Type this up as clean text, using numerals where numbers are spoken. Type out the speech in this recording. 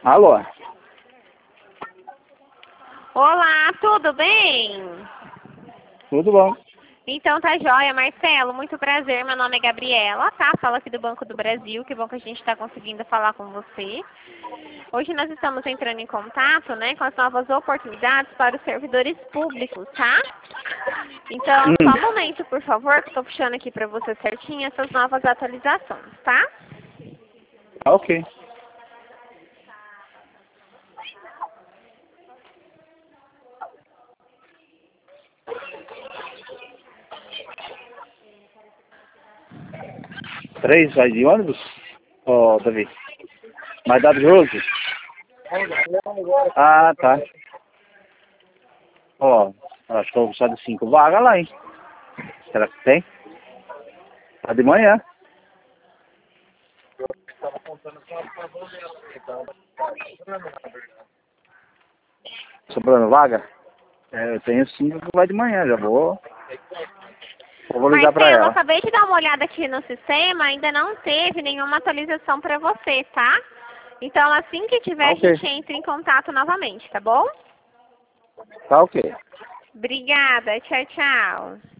Alô? Olá, tudo bem? Tudo bom? Então tá jóia, Marcelo, muito prazer, meu nome é Gabriela, tá? Falo aqui do Banco do Brasil, que bom que a gente está conseguindo falar com você. Hoje nós estamos entrando em contato, né, com as novas oportunidades para os servidores públicos, tá? Então, só um momento, por favor, que eu tô puxando aqui para você certinho essas novas atualizações, tá? Ok. Três vai de ônibus? Ô, Davi. Vai dar de hoje? Ah, tá. Ó, acho que eu vou precisar de 5 vagas lá, hein? Será que tem? Tá de manhã. Sobrando vaga? É, eu tenho 5 que vai de manhã, já vou. Eu vou ligar pra Marcelo, eu ela. acabei de dar uma olhada aqui no sistema, ainda não teve nenhuma atualização para você, tá? Então, assim que tiver, Tá a ok. gente entra em contato novamente, tá bom? Tá ok. Obrigada, tchau, tchau.